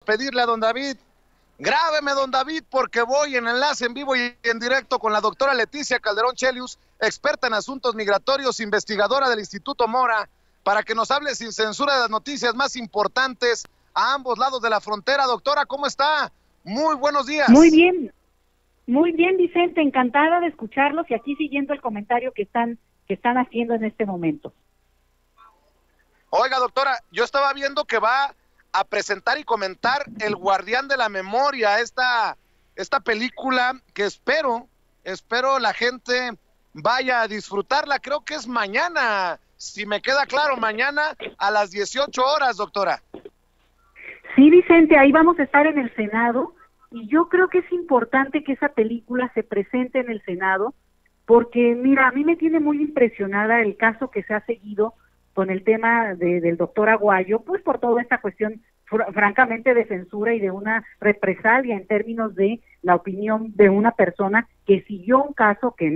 pedirle a don David, grábeme don David, porque voy en enlace en vivo y en directo con la doctora Leticia Calderón Chelius, experta en asuntos migratorios, investigadora del Instituto Mora, para que nos hable sin censura de las noticias más importantes a ambos lados de la frontera. Doctora, ¿cómo está? Muy buenos días. Muy bien, Vicente, encantada de escucharlos y aquí siguiendo el comentario que están haciendo en este momento. Oiga, doctora, yo estaba viendo que va a presentar y comentar El Guardián de la Memoria, esta película que espero la gente vaya a disfrutarla. Creo que es mañana, si me queda claro, mañana a las 18 horas, doctora. Sí, Vicente, ahí vamos a estar en el Senado y yo creo que es importante que esa película se presente en el Senado porque, mira, a mí me tiene muy impresionada el caso que se ha seguido con el tema del doctor Aguayo, pues por toda esta cuestión francamente de censura y de una represalia en términos de la opinión de una persona que siguió un caso que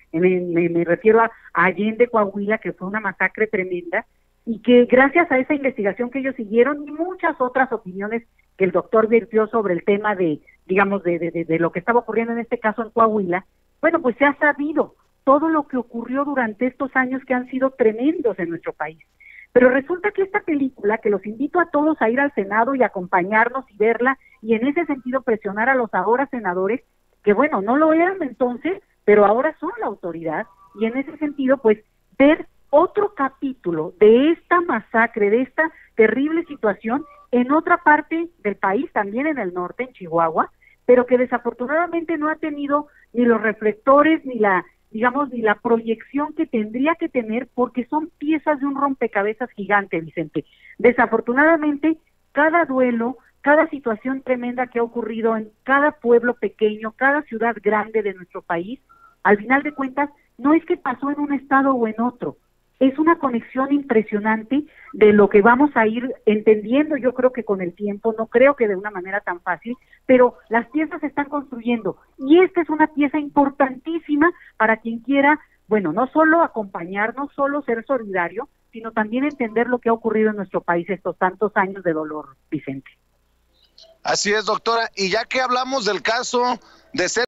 me refiero a Allende, Coahuila, que fue una masacre tremenda, y que gracias a esa investigación que ellos siguieron y muchas otras opiniones que el doctor vertió sobre el tema de, digamos, de lo que estaba ocurriendo en este caso en Coahuila, bueno, pues se ha sabido todo lo que ocurrió durante estos años que han sido tremendos en nuestro país. Pero resulta que esta película, que los invito a todos a ir al Senado y acompañarnos y verla, y en ese sentido presionar a los ahora senadores, que bueno, no lo eran entonces, pero ahora son la autoridad, y en ese sentido, pues, ver otro capítulo de esta masacre, de esta terrible situación en otra parte del país, también en el norte, en Chihuahua, pero que desafortunadamente no ha tenido ni los reflectores, ni la proyección que tendría que tener, porque son piezas de un rompecabezas gigante, Vicente. Desafortunadamente, cada duelo, cada situación tremenda que ha ocurrido en cada pueblo pequeño, cada ciudad grande de nuestro país, al final de cuentas, no es que pasó en un estado o en otro, es una conexión impresionante de lo que vamos a ir entendiendo, yo creo que con el tiempo, no creo que de una manera tan fácil, pero las piezas se están construyendo, y esta es una pieza importantísima para quien quiera, bueno, no solo acompañar, no solo ser solidario, sino también entender lo que ha ocurrido en nuestro país estos tantos años de dolor, Vicente. Así es, doctora, y ya que hablamos del caso de